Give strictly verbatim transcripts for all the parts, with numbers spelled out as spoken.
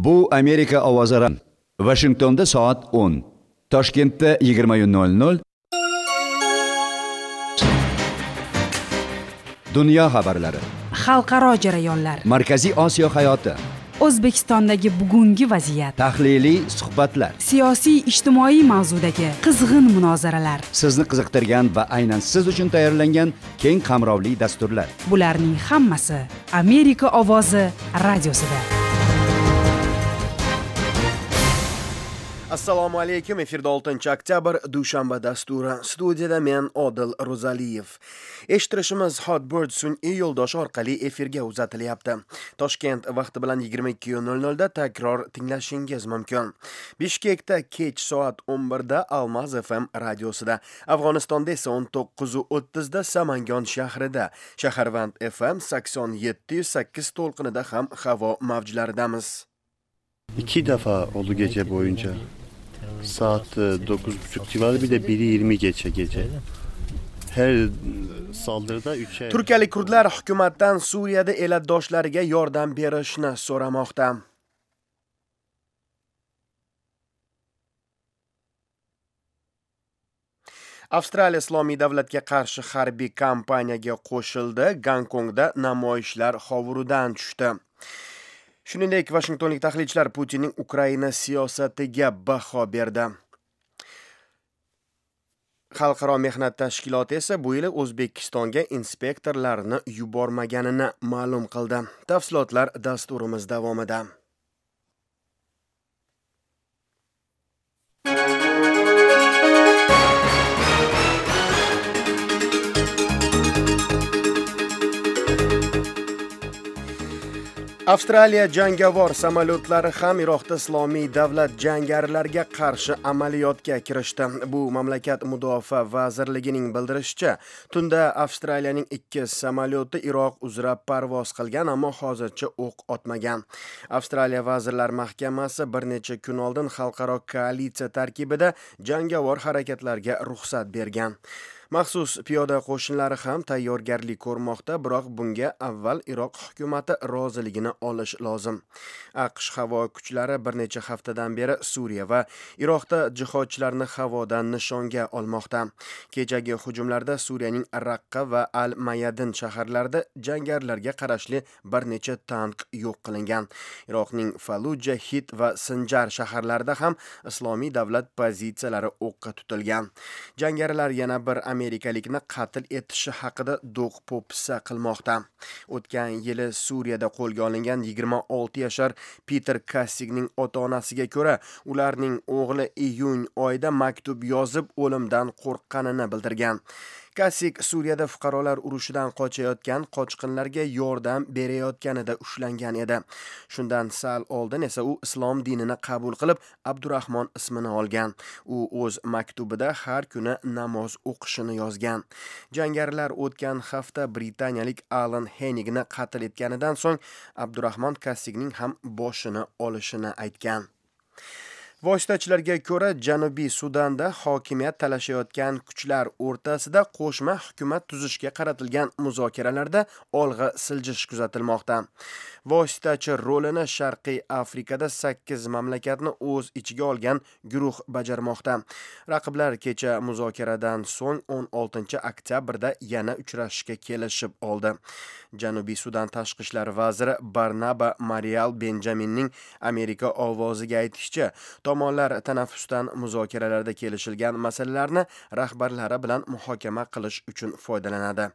Bu Amerika ovozi. Washingtonda soat o'n, Toshkentda yigirma nol nol. Dunyo xabarlari, xalqaro jarayonlar, Markaziy Osiyo hayoti, O'zbekistondagi bugungi vaziyat, tahliliy suhbatlar, siyosiy ijtimoiy mavzudagi qizg'in munozaralar, sizni qiziqtirgan va aynan siz uchun tayyorlangan keng qamrovli dasturlar. Bularning hammasi Amerika ovozi radiosida. Assalomu alaykum. Efirda oltinchi oktyabr dushanba dasturi. Studiyada men Odil Ro'zaliyev. Eshittirishimiz Hotbird sun'iy yo'ldosh orqali efirga uzatilyapti. Toshkent vaqti bilan yigirma ikki nol nol da takror tinglashingiz mumkin. Bishkekda kech soat o'n birda Almaz F M radiosida, Afg'onistonda esa o'n to'qqiz o'ttiz da Samangon shahrida, Shaharvand F M sakson yetti sakkiz to'lqinida ham havo mavjlaridamiz. İki defa oldu gece boyunca. Saat dokuz buçuk civarı, bir de biri yirmi geçe gece. Her saldırıda üçer. Turkiyalik kurdlar hukumatdan Suriyada elatdoshlariga yordam berishni so'ramoqda. Avstraliya Islomiy davlatga qarshi harbiy kampaniyaga qo'shildi. Gonkongda namoyishlar hovuridan tushdi. Shuningdek, Washingtonlik tahlilchilar Putinning Ukraina siyosatiga baho berdi. Xalqaro mehnat tashkiloti esa bu yil O'zbekistonga inspektorlarni yubormaganini ma'lum qildi. Tafsilotlar dasturimiz davomida. Avstraliya jangovar samolyotlari ham Iroqda Islomiy davlat jangarilarga qarshi amaliyotga kirishdi. Bu mamlakat mudofaa vazirligining bildirishicha, tunda Avstraliyaning ikki samolyoti Iroq uzra parvoz qilgan, ammo hozircha o'q otmagan. Avstraliya Vazirlar Mahkamasi bir necha kun oldin xalqaro koalitsiya tarkibida jangovar harakatlarga ruxsat bergan. Maxsus piyoda qo'shinlari ham tayyorgarlik ko'rmoqda, biroq bunga avval Iroq hukumati roziligini olish lozim. AQSh havo kuchlari bir necha haftadan beri Suriya va Iroqda jihodchilarni havodan nishonga olmoqda. Kechagi hujumlarda Suriyaning Raqqa va Al-Mayadin shaharlarida jangarilarga qarashli bir necha tank yo'q qilingan. Iroqning Falluja, Hit va Sinjar shaharlarida ham Islomiy davlat pozitsiyalari o'qqa tutilgan. Jangarilar yana bir Amerikalikni qatl etishi haqida do'q po'pisa qilmoqda. O'tgan yili Suriyada qo'lga olingan yigirma olti yashar Peter Kassigning ota-onasiga ko'ra, ularning o'g'li iyun oyida maktub yozib o'limdan qo'rqqanini bildirgan. Kassig Suriyada fuqarolar urushidan qochayotgan qochqinlarga yordam berayotganida ushlangan edi. Shundan sal oldin esa u islom dinini qabul qilib, Abdurahmon ismini olgan. U o'z maktubida har kuni namoz o'qishini yozgan. Jangarilar o'tgan hafta britaniyalik Alan Hennigni qatl etganidan so'ng Abdurahmon Kassigning ham boshini olishini aytgan. Vositachilarga ko'ra, Janubiy Sudanda hokimiyat talashayotgan kuchlar o'rtasida qo'shma hukumat tuzishga qaratilgan muzokaralarda olg'a siljish kuzatilmoqda. Vositachi rolini Sharqiy Afrikada sakkiz mamlakatni o'z ichiga olgan guruh bajarmoqda. Raqiblar kecha muzokaradan so'ng o'n oltinchi oktyabrda yana uchrashishga kelishib oldi. Janubiy Sudan tashqi ishlar vaziri Barnaba Marial Benjaminning Amerika ovoziga aytishicha, tomonlar tanaffusdan muzokaralarda kelishilgan masalalarni rahbarlari bilan muhokama qilish uchun foydalanadi.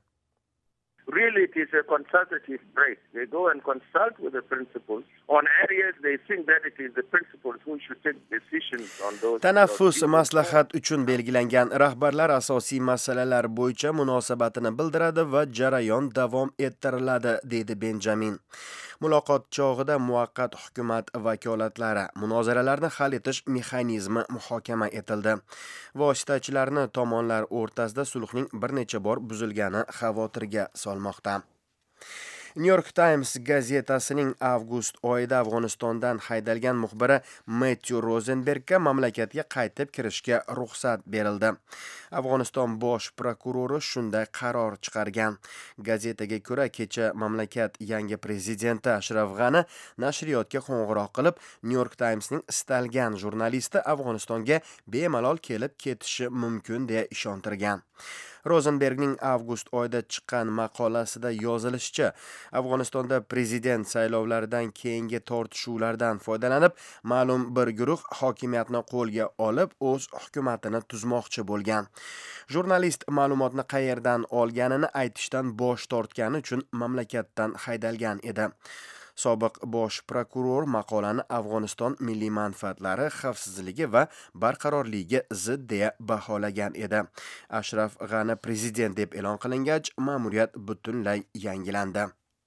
Really, it is a consultative break. They go and consult with the principals on areas they think that it is the principals who should take decisions on those. Tanaffus maslahat uchun belgilangan. Rahbarlar asosiy masalalar bo'yicha munosabatini bildiradi va jarayon davom ettiriladi, dedi Benjamin. Muloqot chog'ida muvaqqat hukumat vakolatlari, munozaralarni hal etish mexanizmi muhokama etildi. Vositachilarni tomonlar o'rtasida sulhning bir necha bor buzilgani xavotirga solmoqda. New York Times gazetasining avgust oyida Afg'onistondan haydalgan muxbiri Matthew Rosenbergga mamlakatga qaytib kirishga ruxsat berildi. Afg'oniston bosh prokurori shunday qaror chiqargan. Gazetaga ko'ra, kecha mamlakat yangi prezidenti Ashraf G'ani nashriyotga qo'ng'iroq qilib, New York Timesning istalgan jurnalisti Afg'onistonga bemalol kelib ketishi mumkin deya ishontirgan. Rosenbergning avgust oyida chiqqan maqolasida yozilishicha, Afg'onistonda prezident saylovlaridan keyingi tortishuvlardan foydalanib, ma'lum bir guruh hokimiyatni qo'lga olib, o'z hukumatini tuzmoqchi bo'lgan. Jurnalist ma'lumotni qayerdan olganini aytishdan bosh tortgani uchun mamlakatdan haydalgan edi. Sobiq bosh prokuror maqolani Afg'oniston milliy manfaatlari, xavfsizligi va barqarorligiga zid deya baholagan edi. Ashraf G'ani prezident deb e'lon qilingach, ma'muriyat butunlay yangilandi.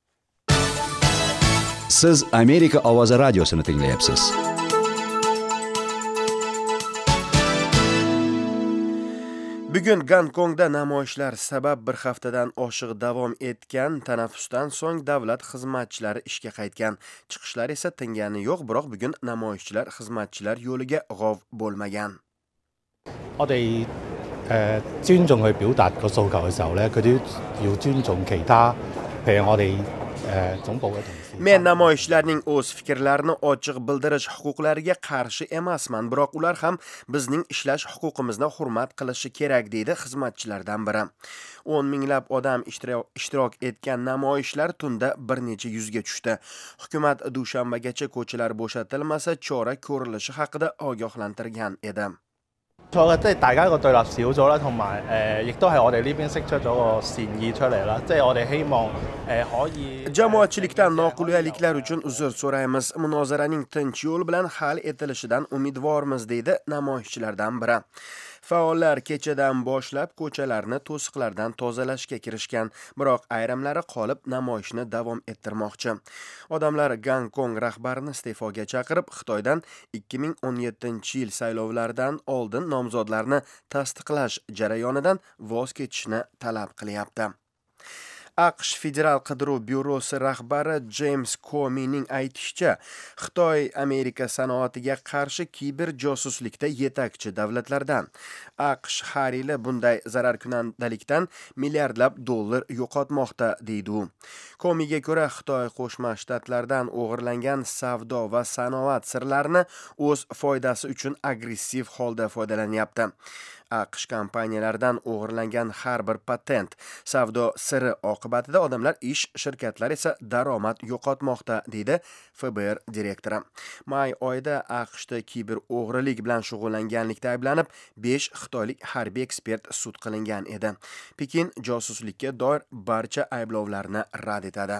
Siz Amerika ovozi radiosini tinglayapsiz. Bugun Gonkongda namoyishlar sabab bir haftadan oshiq davom etgan tanaffusdan so'ng davlat xizmatchilari ishga qaytgan. Chiqishlar esa tingani yo'q, biroq bugun namoyishchilar xizmatchilar yo'liga g'ov bo'lmagan. 我哋誒尊重佢表達個訴求嘅時候咧，佢都要尊重其他，譬如我哋誒總部嘅同事。 Men namoyishlarning o'z fikrlarini ochiq bildirish huquqlariga qarshi emasman, biroq ular ham bizning ishlash huquqimizni hurmat qilishi kerak, deydi xizmatchilardan biri. o'n minglab odam ishtirok etgan namoyishlar tunda bir necha yuzga tushdi. Hukumat dushanbagacha ko'chalar bo'shatilmasa, chora ko'rilishi haqida ogohlantirgan edi. 錯嘅，即係大家個對立少咗啦，同埋誒，亦都係我哋呢邊釋出咗個善意出嚟啦，即係我哋希望誒可以。 Jamoatchilikdan noqulayliklar uchun uzr so'raymiz. Munozaraning tinch yo'l bilan hal etilishidan umidvormiz, deydi namoyishchilardan biri. Faollar kechadan boshlab ko'chalarni to'siqlardan tozalashga kirishgan, biroq ayrimlari qolib namoyishni davom ettirmoqchi. Odamlar Gonkong rahbarini iste'foga chaqirib, Xitoydan ikki ming o'n yettinchi yil saylovlaridan oldin nomzodlarni tasdiqlash jarayonidan voz kechishni talab qilyapti. AQSh Federal qidiruv byurosi rahbari James Comey'ning aytishicha, Xitoy Amerika sanoatiga qarshi kiber josuslikda yetakchi davlatlardan. AQSh har yili bunday zararkunandalikdan milliardlab dollar yo'qotmoqda, deydi u. Comey'ga ko'ra, Xitoy Qo'shma Shtatlardan o'g'irlangan savdo va sanoat sirlarini o'z foydasi uchun agressiv holda foydalanyapti. AQSh kompaniyalaridan o'g'irlangan har bir patent, savdo siri oqibatida odamlar ish, shirkatlar esa daromad yo'qotmoqda, deydi F B R direktori. May oyida AQShda kiber o'g'rilik bilan shug'ullanganlikda ayblanib, besh xitoylik harbiy ekspert sud qilingan edi. Pekin josuslikka doir barcha ayblovlarni rad etadi.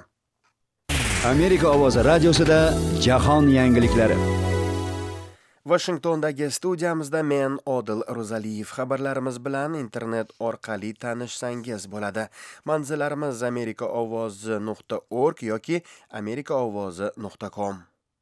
Amerika ovozi radiosida jahon yangiliklari. Washingtondagi studiyamizda men Odil Ro'zaliyev. Xabarlarimiz bilan internet orqali tanishsangiz bo'ladi. Manzillarimiz amerika ovozi nuqta org yoki amerika ovozi nuqta com.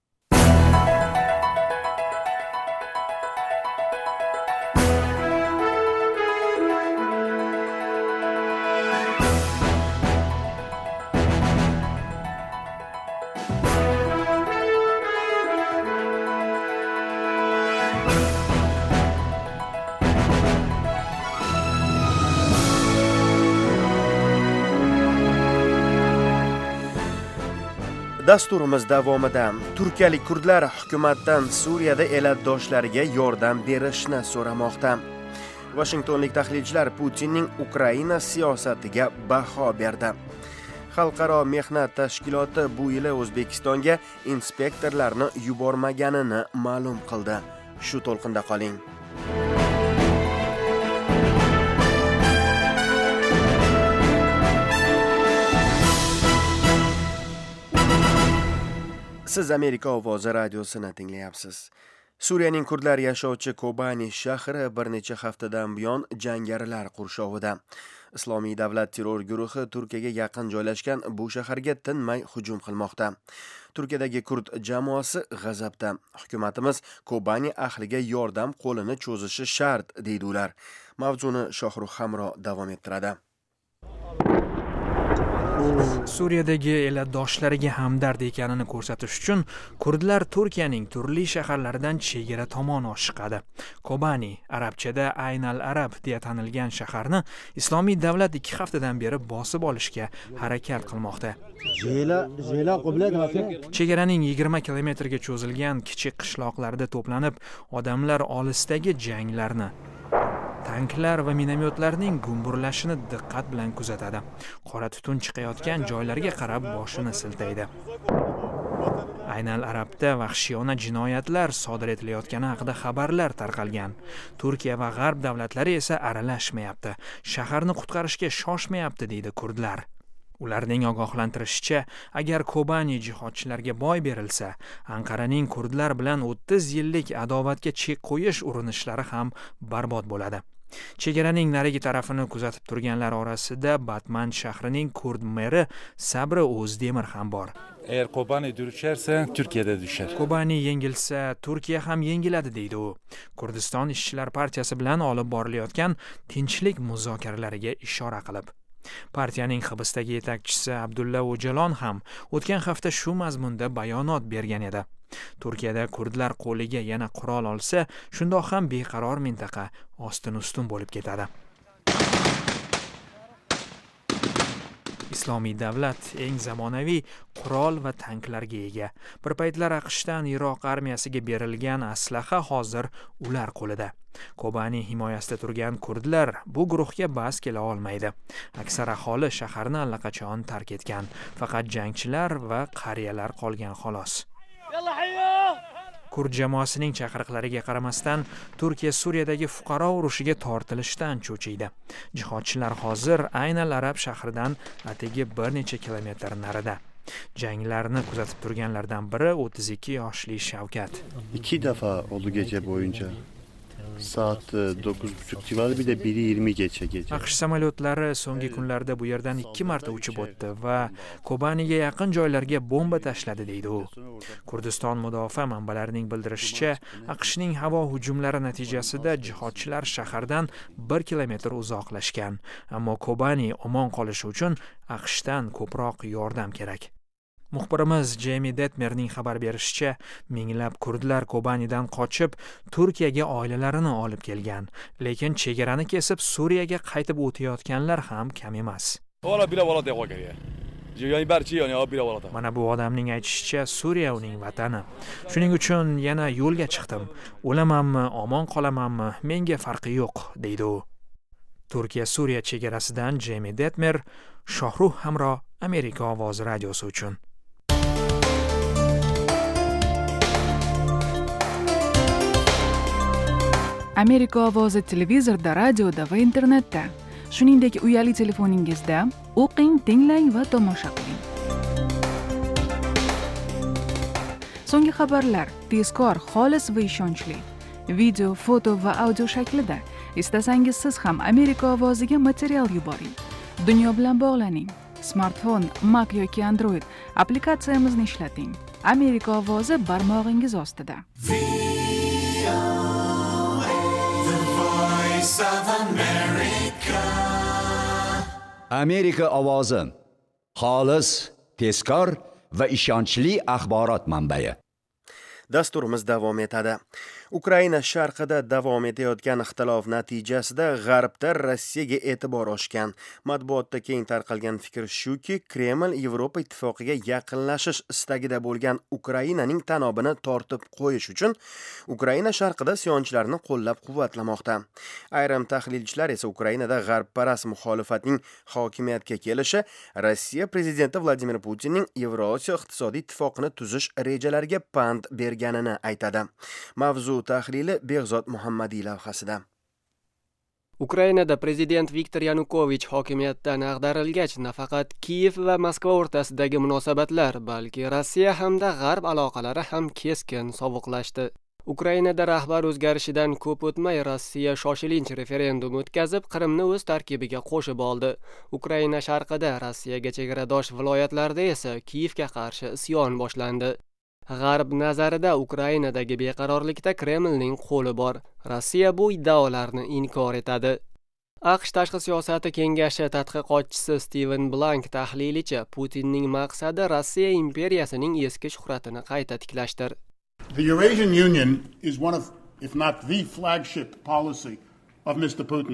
Dasturimiz davomida turkiyalik kurdlar hukumatdan Suriyada elatdoshlariga yordam berishni so'ramoqda. Washingtonlik tahlilchilar Putinning Ukraina siyosatiga baho berdi. Xalqaro mehnat tashkiloti bu yili O'zbekistonga inspektorlarni yubormaganini ma'lum qildi. Shu to'lqinda qoling. Siz Amerika ovozi radiosini tinglayapsiz. Suriyaning kurdlar yashovchi Kobani shahri bir necha haftadan buyon jangarilar qurshovida. Islomiy davlat terror guruhi Turkiyaga yaqin joylashgan bu shaharga tinmay hujum qilmoqda. Turkiyadagi kurd jamoasi g'azabda. Hukumatimiz Kobani ahliga yordam qo'lini cho'zishi shart, deydi ular. Mavzuni Shohrux Hamro davom ettiradi. Suriyadagi eladoshlariga hamdard ekanini ko'rsatish uchun kurdlar Turkiyaning turli shaharlaridan chegara tomon oshiqadi. Kobani, arabchada Ayn al-Arab deya tanilgan shaharni Islomiy davlat ikki haftadan beri bosib olishga harakat qilmoqda. Chegaraning yigirma kilometrga cho'zilgan kichik qishloqlarda to'planib, odamlar olisdagi janglarni, tanklar va minomyotlarning gumburlashini diqqat bilan kuzatadi. Qora tutun chiqayotgan joylarga qarab boshini siltaydi. Ayn al-Arabda vahshiyona jinoyatlar sodir etilayotgani haqida xabarlar tarqalgan. Turkiya va G'arb davlatlari esa aralashmayapti. Shaharni qutqarishga shoshmayapti, deydi kurdlar. Ularning ogohlantirishicha, agar Kobani jihodchilarga boy berilsa, Anqaraning kurdlar bilan o'ttiz yillik adovatga chek qo'yish urinishlari ham barbod bo'ladi. Chegaraning narigi tarafini kuzatib turganlar orasida Batman shahrining kurd meri Sabri O'zdemir ham bor. Eğer Kobani düşerse Türkiye'de düşer. Kobani yengilsa, Turkiya ham yengiladi, deydi u. Kurdiston ishchilar partiyasi bilan olib borilayotgan tinchlik muzokaralariga ishora qilib. Partiyaning hibsdagi yetakchisi Abdulla O'jalon ham o'tgan hafta shu mazmunda bayonot bergan edi. Turkiyada kurdlar qo'liga yana qurol olsa, shundoq ham beqaror mintaqa ostin-ustun bo'lib ketadi. Islomiy davlat eng zamonaviy qurol va tanklarga ega. Bir paytlar AQShdan Iroq armiyasiga berilgan aslaha hozir ular qo'lida. Kobani himoyasida turgan kurdlar bu guruhga bas kela olmaydi. Aksar aholi shaharni allaqachon tark etgan. Faqat jangchilar va qariyalar qolgan xolos. Kurd jamoasining chaqiriqlariga qaramasdan, Turkiya Suriyadagi fuqaro urushiga tortilishdan cho'chiydi. Jihodchilar hozir Ayn al-Arab shahridan atigi bir necha kilometr narida. Janglarni kuzatib turganlardan biri o'ttiz ikki yoshli Shavkat. İki defa oldu gece boyunca. Saat dokuz buçuk civarı, bir de biri yirmi geçe gece. AQSh samolyotlari so'nggi kunlarda bu yerdan ikki marta uchib o'tdi va Kobaniga yaqin joylarga bomba tashladi, deydi u. Kurdiston mudofaa manbalarining bildirishicha, AQShning havo hujumlari natijasida jihodchilar shahardan bir kilometr uzoqlashgan, ammo Kobani omon qolishi uchun AQShdan ko'proq yordam kerak. Muxbirimiz Jamie Detmerning xabar berishicha, minglab kurdlar Kobanidan qochib, Turkiyaga oilalarini olib kelgan, lekin chegarani kesib Suriyaga qaytib o'tayotganlar ham kam emas. Mana bu odamning aytishicha, Suriya uning vatani. Shuning uchun yana yo'lga chiqdim. O'lamanmi, omon qolamanmi, menga farqi yo'q, deydi u. Turkiya Suriya chegarasidan Jamie Detmer, Shohruh Hamro, Amerika ovozi radiosi uchun. Amerika ovozi televizorda, radioda va internetda, shuningdek uyali telefoningizda o'qing, tinglang va tomosha qiling. So'nggi xabarlar tezkor, xolis va ishonchli. Video, foto va audio shaklida. Istasangiz siz ham Amerika ovoziga material yuboring. Dunyo bilan bog'laning. Smartfon, Mac yoki Android applikatsiyamizni ishlating. Amerika ovozi barmog'ingiz ostida. Amerika ovozi. Xolis, tezkor va ishonchli axborot manbai. Dasturimiz davom etadi. Ukraina sharqida davom etayotgan ixtilof natijasida G'arbda Rossiyaga e'tibor oshgan. Matbuotda keng tarqalgan fikr shuki, Kreml Yevropa ittifoqiga yaqinlashish istagida bo'lgan Ukrainaning tanobini tortib qo'yish uchun Ukraina sharqida isyonchilarni qo'llab-quvvatlamoqda. Ayrim tahlilchilar esa Ukrainada g'arbparast muxolifatning hokimiyatga kelishi Rossiya prezidenti Vladimir Putinning Yevrosiyo iqtisodiy ittifoqini tuzish rejalariga pand berganini aytadi. Mavzu tahlili Behzod Muhammadiy lavhasida. Ukrainada prezident Viktor Yanukovich hokimiyatdan ag'darilgach, nafaqat Kiyev va Moskva o'rtasidagi munosabatlar, balki Rossiya hamda G'arb aloqalari ham keskin sovuqlashdi. Ukrainada rahbar o'zgarishidan ko'p o'tmay Rossiya shoshilinch referendum o'tkazib, Qrimni o'z tarkibiga qo'shib oldi. Ukraina sharqida Rossiyaga chegaradosh viloyatlarda esa Kiyevga qarshi isyon boshlandi. G'arb nazarida Ukrainadagi beqarorlikda Kremlning qo'li bor. Rossiya bu iddaolarni inkor etadi. AQSh tashqi siyosati kengashi tadqiqotchisi Steven Blank tahlilicha, Putinning maqsadi Rossiya imperiyasining eski shuhratini qayta tiklashdir. The Eurasian Union is one of, if not the flagship policy of Mister Putin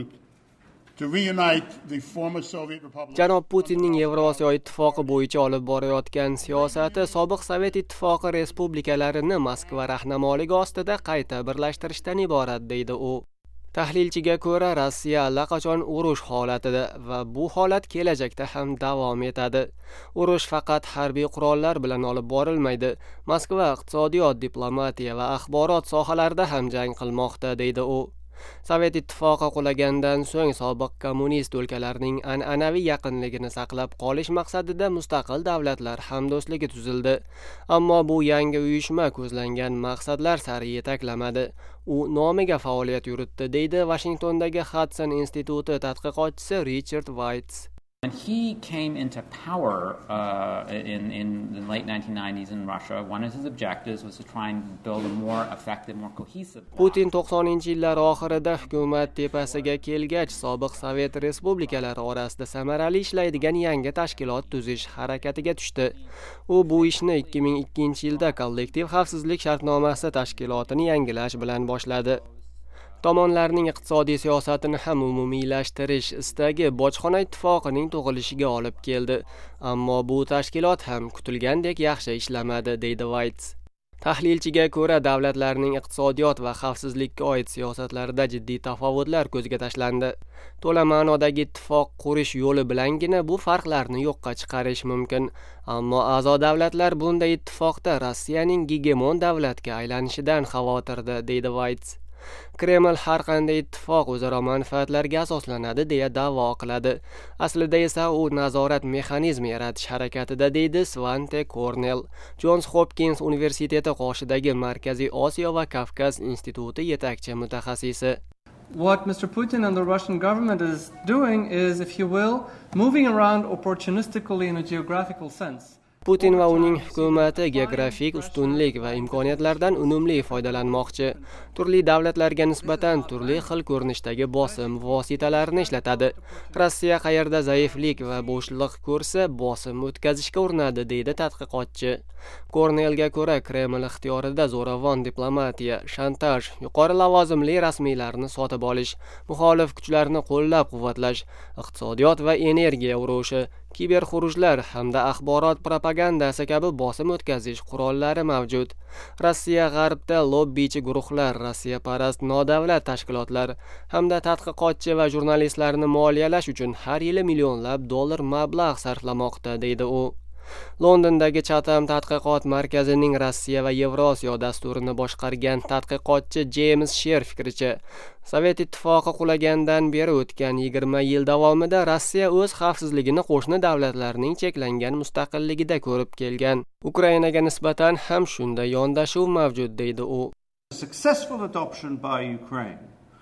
to reunite the former Soviet republics. Janob Putinning Yevrosiyo ittifoqi bo'yicha olib borayotgan siyosati sobiq Sovet ittifoqi respublikalarini Moskva rahnamoligi ostida qayta birlashtirishdan iborat, deydi u. Tahlilchiga ko'ra, Rossiya allaqachon urush holatida va bu holat kelajakda ham davom etadi. Urush faqat harbiy qurollar bilan olib borilmaydi. Moskva iqtisodiyot, diplomatiya va axborot sohalarida ham jang qilmoqda, deydi u. Sovet ittifoqi qulagandan so'ng sobiq kommunist o'lkalarning an'anaviy yaqinligini saqlab qolish maqsadida mustaqil davlatlar hamdo'stligi tuzildi. Ammo bu yangi uyushma ko'zlangan maqsadlar sari yetaklamadi. U nomiga faoliyat yuritdi, deydi Washingtondagi Hudson instituti tadqiqotchisi Richard Weitz. When he came into power uh, in, in the late nineteen nineties in Russia, one of his objectives was to try and build a more effective, more cohesive bloc. Putin to'qsoninchi yillar oxirida hukumat tepasiga kelgach, sobiq Sovet respublikalari orasida samarali ishlaydigan yangi tashkilot tuzish harakatiga tushdi. U bu ishni ikki ming ikkinchi yilda kollektiv xavfsizlik shartnomasi tashkilotini yangilash bilan boshladi. Tomonlarning iqtisodiy siyosatini ham umumiylashtirish istagi bojxona ittifoqining tug'ilishiga olib keldi. Ammo bu tashkilot ham kutilgandek yaxshi ishlamadi, deydi Weitz. Tahlilchiga ko'ra, davlatlarning iqtisodiyot va xavfsizlikka oid siyosatlarida jiddiy tafovutlar ko'zga tashlandi. To'la ma'nodagi ittifoq qurish yo'li bilangina bu farqlarni yo'qqa chiqarish mumkin. Ammo a'zo davlatlar bunday ittifoqda Rossiyaning gegemon davlatga aylanishidan xavotirda, deydi Weitz. Kreml har qanday ittifoq o'zaro manfaatlarga asoslanadi deya da'vo qiladi. Aslida esa u nazorat mexanizmi yaratish harakatida, deydi Svante Kornel, Johns Hopkins universiteti qoshidagi Markaziy Osiyo va Kavkaz instituti yetakchi mutaxassisi. What Mister Putin and the Russian government is doing is, if you will, moving around opportunistically in a geographical sense. Putin va uning hukumati geografik ustunlik va imkoniyatlardan unumli foydalanmoqchi. Turli davlatlarga nisbatan turli xil ko'rinishdagi bosim vositalarini ishlatadi. Rossiya qayerda zaiflik va bo'shliq ko'rsa, bosim o'tkazishga urinadi, deydi tadqiqotchi. Kornelga ko'ra, Kreml ixtiyorida zo'ravon diplomatiya, shantaj, yuqori lavozimli rasmiylarni sotib olish, muxolif kuchlarni qo'llab-quvvatlash, iqtisodiyot va energiya urushi, kiberxurujlar hamda axborot propagandasi kabi bosim o'tkazish qurollari mavjud. Rossiya g'arbda lobbichi guruhlar, Rossiyaparast nodavlat tashkilotlar hamda tadqiqotchi va jurnalistlarni moliyalash uchun har yili millionlab dollar mablag' sarflamoqda, deydi u. Londondagi Chatham tadqiqot markazining Rossiya va Yevrosiyo dasturini boshqargan tadqiqotchi James Sher fikricha, Sovet ittifoqi qulagandan beri o'tgan yigirma yil davomida Rossiya o'z xavfsizligini qo'shni davlatlarning cheklangan mustaqilligida ko'rib kelgan. Ukrainaga nisbatan ham shunday yondashuv mavjud, deydi u. Successful adoption by Ukraine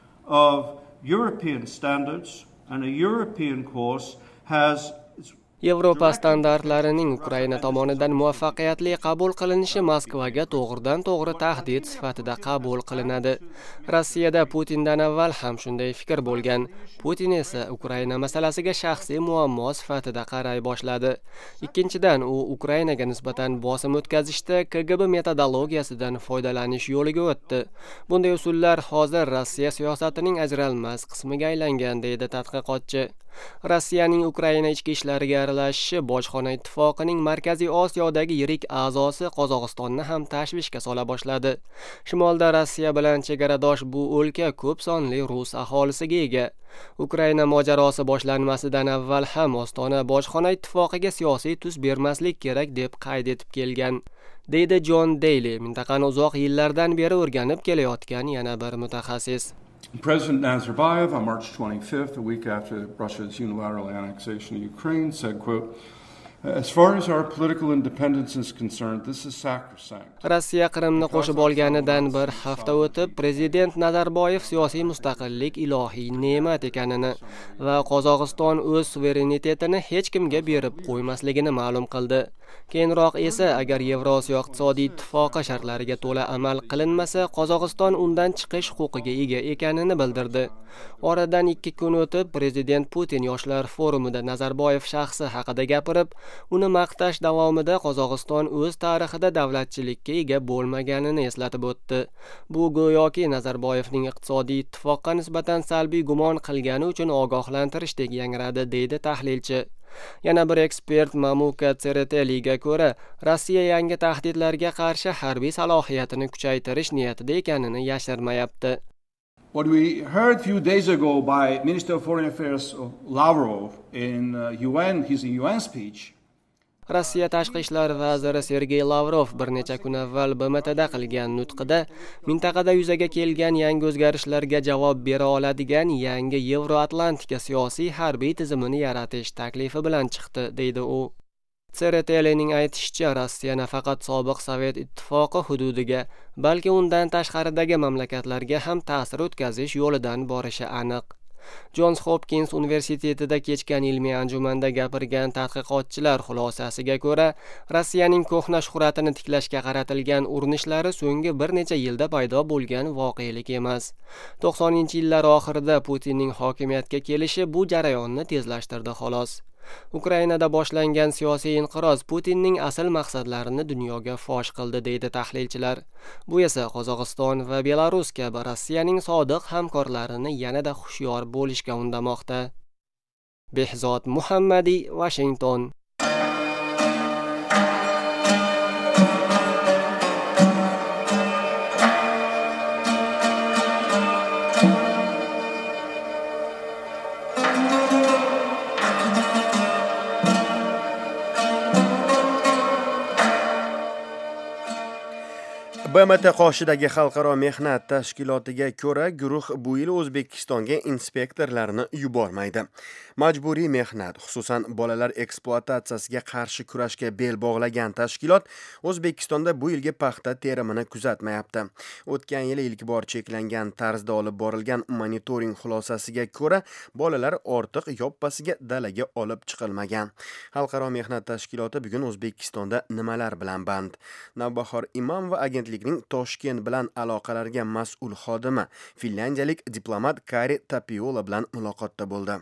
of European standards and a European course has Yevropa standartlarining Ukraina tomonidan muvaffaqiyatli qabul qilinishi Moskvaga to'g'ridan to'g'ri tahdid sifatida qabul qilinadi. Rossiyada Putindan avval ham shunday fikr bo'lgan. Putin esa Ukraina masalasiga shaxsiy muammo sifatida qaray boshladi. Ikkinchidan, u Ukrainaga nisbatan bosim o'tkazishda K G B metodologiyasidan foydalanish yo'liga o'tdi. Bunday usullar hozir Rossiya siyosatining ajralmas qismiga aylangan, deydi tadqiqotchi. Rossiyaning Ukraina ichki ishlariga aralashishi bojxona ittifoqining Markaziy Osiyodagi yirik a'zosi Qozog'istonni ham tashvishga sola boshladi. Shimolda Rossiya bilan chegaradosh bu o'lka ko'p sonli rus aholisiga ega. Ukraina mojarosi boshlanmasidan avval ham Ostona bojxona ittifoqiga siyosiy tus bermaslik kerak deb qayd etib kelgan, deydi John Daly, mintaqani uzoq yillardan beri o'rganib kelayotgan yana bir mutaxassis. President Nazarbayev on March twenty-fifth, a week after Russia's unilateral annexation of Ukraine, said, quote, "As far as our political independence is concerned, this is sacrosanct." Rossiya Qrimni qo'shib olganidan bir hafta o'tib, prezident Nazarboyev siyosiy mustaqillik ilohiy ne'mat ekanini va Qozog'iston o'z suverenitetini hech kimga berib qo'ymasligini ma'lum qildi. Keyinroq esa agar Yevrosiyo iqtisodiy ittifoqi shartlariga to'la amal qilinmasa, Qozog'iston undan chiqish huquqiga ega ekanini bildirdi. Oradan ikki kun o'tib, prezident Putin yoshlar forumida Nazarboyev shaxsi haqida gapirib, uni maqtash davomida Qozog'iston o'z tarixida davlatchilikka ega bo'lmaganini eslatib o'tdi. Bu go'yoki Nazarboyevning iqtisodiy ittifoqqa nisbatan salbiy gumon qilgani uchun ogohlantirishdek yangradi, deydi tahlilchi. Yana bir ekspert Mamuka Tsereteliga ko'ra, Rossiya yangi tahdidlarga qarshi harbiy salohiyatini kuchaytirish niyatida ekanini yashirmayapti. What we heard a few days ago by Minister of Foreign Affairs of Lavrov in uh, U N, his U N speech, Rossiya tashqi ishlar vaziri Sergey Lavrov bir necha kun avval B M T'da qilgan nutqida mintaqada yuzaga kelgan yangi o'zgarishlarga javob bera oladigan yangi Yevroatlantika siyosiy harbiy tizimini yaratish taklifi bilan chiqdi, deydi u. Tseretelining aytishicha, Rossiya nafaqat sobiq Sovet ittifoqi hududiga, balki undan tashqaridagi mamlakatlarga ham ta'sir o'tkazish yo'lidan borishi aniq. Johns Hopkins universitetida kechgan ilmiy anjumanda gapirgan tadqiqotchilar xulosasiga ko'ra, Rossiyaning ko'hna shuhratini tiklashga qaratilgan urinishlari so'nggi bir necha yilda paydo bo'lgan voqelik emas. to'qsoninchi yillar oxirida Putinning hokimiyatga kelishi bu jarayonni tezlashtirdi xolos. Ukrainada boshlangan siyosiy inqiroz Putinning asl maqsadlarini dunyoga fosh qildi, deydi tahlilchilar. Bu esa Qozog'iston va Belarus kabi Rossiyaning sodiq hamkorlarini yanada hushyor bo'lishga undamoqda. Behzod Muhammadi, Washington. B M T qoshidagi xalqaro mehnat tashkilotiga ko'ra, guruh bu yil O'zbekistonga inspektorlarni yubormaydi. Majburiy mehnat, xususan bolalar ekspluatatsiyasiga qarshi kurashga bel bog'lagan tashkilot O'zbekistonda bu yilgi paxta terimini kuzatmayapti. O'tgan yili ilk bor cheklangan tarzda olib borilgan monitoring xulosasiga ko'ra, bolalar ortiq yoppasiga dalaga olib chiqilmagan. Xalqaro mehnat tashkiloti bugun O'zbekistonda nimalar bilan band? Navbahor Imamova agentlikning Toshkent bilan aloqalarga mas'ul xodimi finlyandiyalik diplomat Kari Tapiola bilan muloqotda bo'ldi.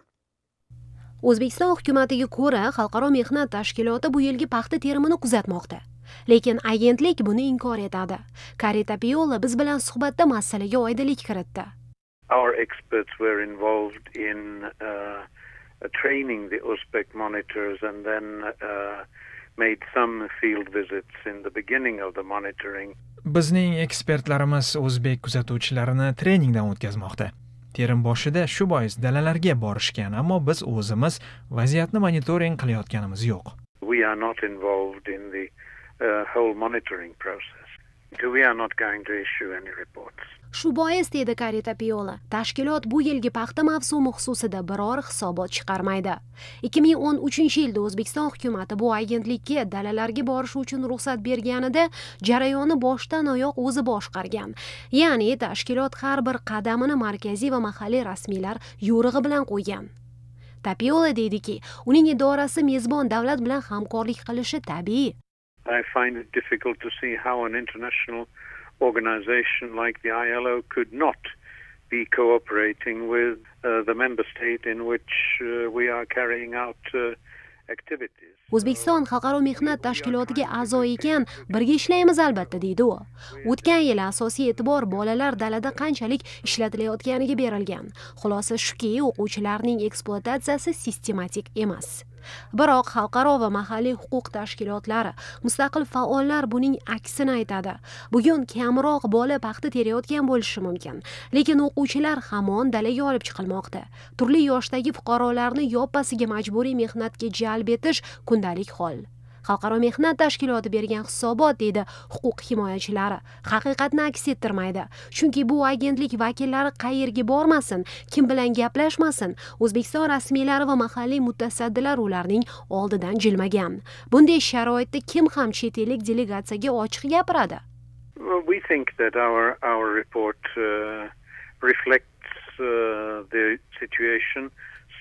O'zbekiston hukumatiga ko'ra, xalqaro mehnat tashkiloti bu yilgi paxta terimini kuzatmoqda. Lekin agentlik buni inkor etadi. Kari Tapiola biz bilan suhbatda masalaga oydinlik kiritdi. Our experts were involved in uh, training the Uzbek monitors and then uh, made some field visits in the beginning of the monitoring. Bizning ekspertlarimiz o'zbek kuzatuvchilarini treningdan o'tkazmoqda. Terim boshida shu bois dalalarga borishgan, ammo biz o'zimiz vaziyatni monitoring qilayotganimiz yo'q. We are not involved in the uh, whole monitoring process. We are not going to issue any reports. Shu bois, dedi Kari Tapiola, tashkilot bu yilgi paxta mavsumi xususida biror hisobot chiqarmaydi. ikki ming o'n uchinchi yilda O'zbekiston hukumati bu agentlikka dalalarga borish uchun ruxsat berganida jarayonni boshdan oyoq o'zi boshqargan. Ya'ni tashkilot har bir qadamini markaziy va mahalliy rasmiylar yo'rig'i bilan qo'ygan. Tapiola deydiki, uning idorasi mezbon davlat bilan hamkorlik qilishi tabiiy. I find it difficult to see how an international organization like the I L O could not be cooperating with uh, the member state in which uh, we are carrying out uh, activities. O'zbekiston xalqaro mehnat tashkilotiga a'zo ekan, birga ishlaymiz albatta, deydi u. O'tgan yil asosiy e'tibor bolalar dalada qanchalik ishlatilayotganiga berilgan. Xulosa shuki, o'quvchilarning ekspluatatsiyasi sistematik emas. Biroq xalqaro va mahalliy huquq tashkilotlari, mustaqil faollar buning aksini aytadi. Bugun kamroq bola paxta terayotgan bo'lishi mumkin, lekin o'quvchilar hamon dalaga olib chiqilmoqda. Turli yoshdagi fuqarolarni yoppasiga majburiy mehnatga jalb etish kundalik hol. Xalqaro mehnat tashkiloti bergan hisobot, deydi huquq himoyachilari, haqiqatni aks ettirmaydi. Chunki bu agentlik vakillari qayerga bormasin, kim bilan gaplashmasin, O'zbekiston rasmiylari va mahalliy mutasaddilar ularning oldidan jilmagan. Bunday sharoitda kim ham chet ellik delegatsiyaga ochiq gapiradi? Well, we think that our our report uh, reflects uh, the situation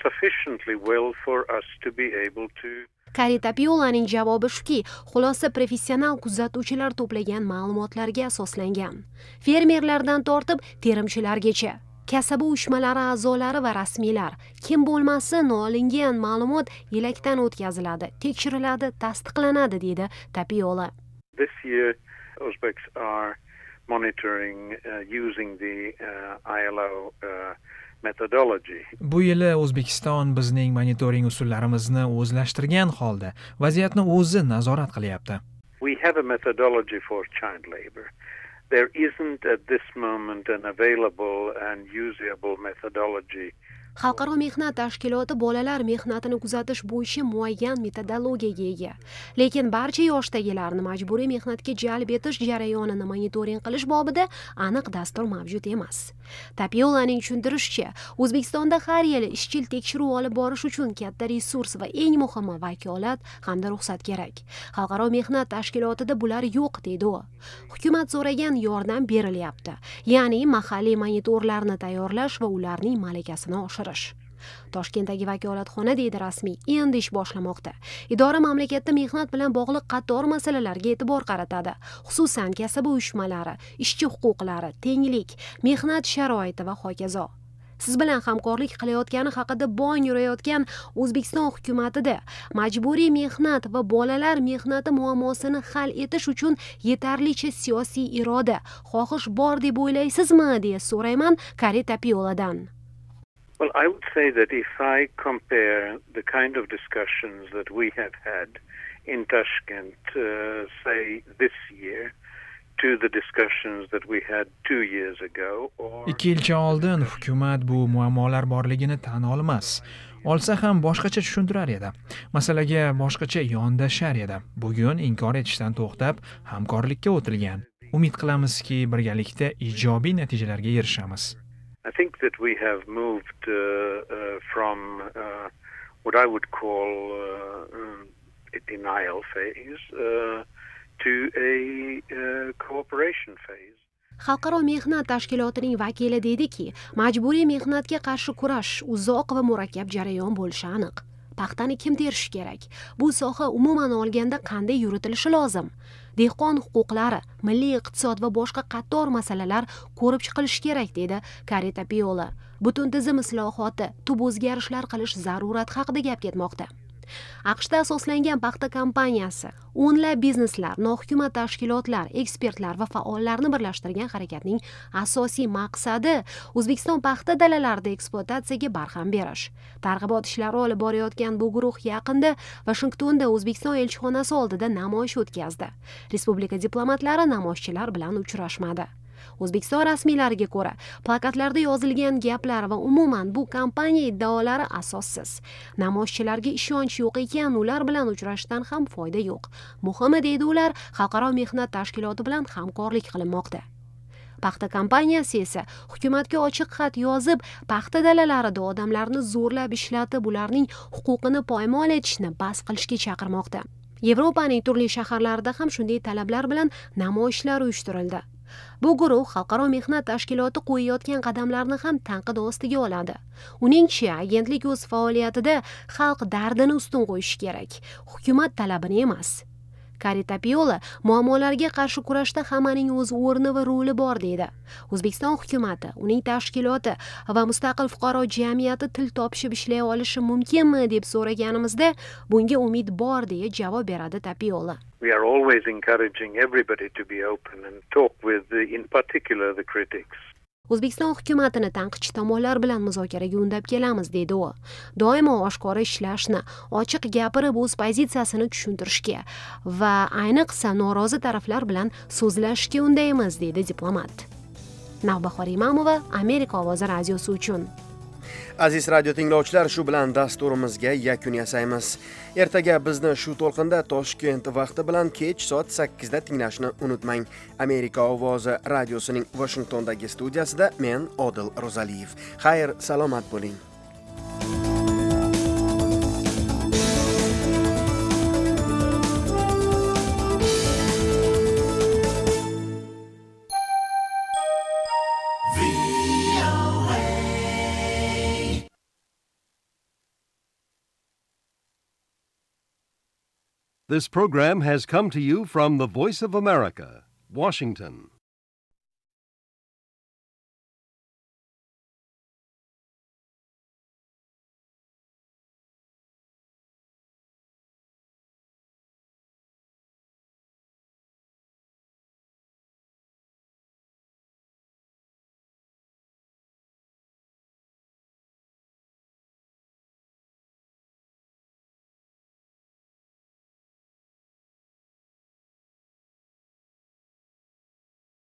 sufficiently well for us to be able to Karitapiyolaning javobi shuki, xulosa professional kuzatuvchilar to'plagan ma'lumotlarga asoslangan. Fermerlardan tortib terimchilargacha, kasaba uyushmalari a'zolari va rasmiylar kim bo'lmasin olingan ma'lumot elakdan o'tkaziladi, tekshiriladi, tasdiqlanadi, deydi Tapiyola. This year Uzbeks are monitoring uh, using the uh, I L O uh, methodology. Bu yili O'zbekiston bizning monitoring usullarimizni o'zlashtirgan holda vaziyatni o'zi nazorat qilyapti. We have a methodology for child labor. There isn't at this moment an available and usable methodology. Xalqaro mehnat tashkiloti bolalar mehnatini kuzatish bo'yicha muayyan metodologiyaga ega. Lekin barcha yoshdagilarni majburiy mehnatga jalb etish jarayonini monitoring qilish bobida aniq dastur mavjud emas. Tapiyolaning tushuntirishicha, O'zbekistonda har yili ishchil tekshiruv olib borish uchun katta resurs va eng muhimi vakolat hamda ruxsat kerak. Xalqaro mehnat tashkilotida bular yo'q, deydi u. Hukumat so'ragan yordam berilyapti, ya'ni mahalliy monitorlarni tayyorlash va ularning malakasini oshirish. Toshkentdagi vakolatxona, deydi rasmiy, endi ish boshlamoqda. Idora mamlakatda mehnat bilan bog'liq qator masalalarga e'tibor qaratadi, xususan kasaba uyushmalari, ishchi huquqlari, tenglik, mehnat sharoiti va hokazo. Siz bilan hamkorlik qilayotgani haqida bong yurayotgan O'zbekiston hukumatida majburiy mehnat va bolalar mehnati muammosini hal etish uchun yetarlicha siyosiy iroda, xohish bor deb o'ylaysizmi, deya so'rayman Karitapiyoladan. Well, I would say that if I compare the kind of discussions that we have had in Tashkent, uh, say this year, to the discussions that we had two years ago, or ikki yilcha oldin hukumat bu muammolar borligini tan olmas, olsa ham boshqacha tushuntirar edi. Masalaga boshqacha yondashar edi. Bugun inkor etishdan to'xtab, hamkorlikka o'tilgan. Umid qilamizki, birgalikda ijobiy natijalarga erishamiz. I think that we have moved uh, uh, from uh, what I would call uh, um, a denial phase uh, to a uh, cooperation phase. Xalqaro mehnat tashkilotining vakili deydiki, majburiy mehnatga qarshi kurash uzoq va murakkab jarayon bo'lishi aniq. Paxtani kim terishi kerak? Bu soha umuman olganda qanday yuritilishi lozim? Dehqon huquqlari, milliy iqtisod va boshqa qator masalalar ko'rib chiqilishi kerak, dedi Karitapiyola. Butun tizim islohoti, tub o'zgarishlar qilish zarurati haqida gap ketmoqda. AQShda asoslangan paxta kompaniyasi o'nlab bizneslar, nohukumat tashkilotlar, ekspertlar va faollarni birlashtirgan harakatning asosiy maqsadi O'zbekiston paxta dalalarida ekspluatatsiyaga barham berish. Targ'ibot ishlari olib borayotgan bu guruh yaqinda Vashingtonda O'zbekiston elchixonasi oldida namoyish o'tkazdi. Respublika diplomatlari namoyishchilar bilan uchrashmadi. O'zbekiston rasmiylariga ko'ra, plakatlarda yozilgan gaplar va umuman bu kompaniya iddaolari asossiz. Namoyishchilarga ishonch yo'q ekan, ular bilan uchrashishdan ham foyda yo'q. Muhimi, deydi ular, xalqaro mehnat tashkiloti bilan hamkorlik qilinmoqda. Paxta kompaniyasi esa hukumatga ochiq xat yozib, paxta dalalarida odamlarni zo'rlab ishlatib, ularning huquqini poymol etishni bas qilishga chaqirmoqda. Yevropaning turli shaharlarida ham shunday talablar bilan namoyishlar uyushtirildi. Bu guruh xalqaro mehnat tashkiloti qo'yayotgan qadamlarni ham tanqid ostiga oladi. Uningcha, agentlik o'z faoliyatida xalq dardini ustun qo'yishi kerak, hukumat talabini emas. Karitapiyola muammolarga qarshi kurashda hammaning o'z o'rni va roli bor, deydi. O'zbekiston hukumati, uning tashkiloti va mustaqil fuqaro jamiyati til topishib ishlay olishi mumkinmi deb so'raganimizda, bunga umid bor, deya javob beradi Tapiyola. We are always encouraging everybody to be open and talk with, the, in particular, the critics. O'zbekiston hukumatini tanqidchi tomonlar bilan muzokaraga undab kelamiz, deydi u. Doimo oshkora ishlashni, ochiq gapirib o'z pozitsiyasini tushuntirishga va ayniqsa norozi taraflar bilan so'zlashishga undaymiz, deydi diplomat. Navbahor Imamova, Amerika ovozi radiosi uchun. Aziz radio tinglovchilar, shu bilan dasturimizga yakun yasaymiz. Ertaga bizni shu to'lqinda Toshkent vaqti bilan kech soat sakkizda tinglashni unutmang. Amerika ovozi radiosining Washingtondagi studiyasida men Odil Ro'zaliyev. Xayr, salomat bo'ling. This program has come to you from the Voice of America, Washington.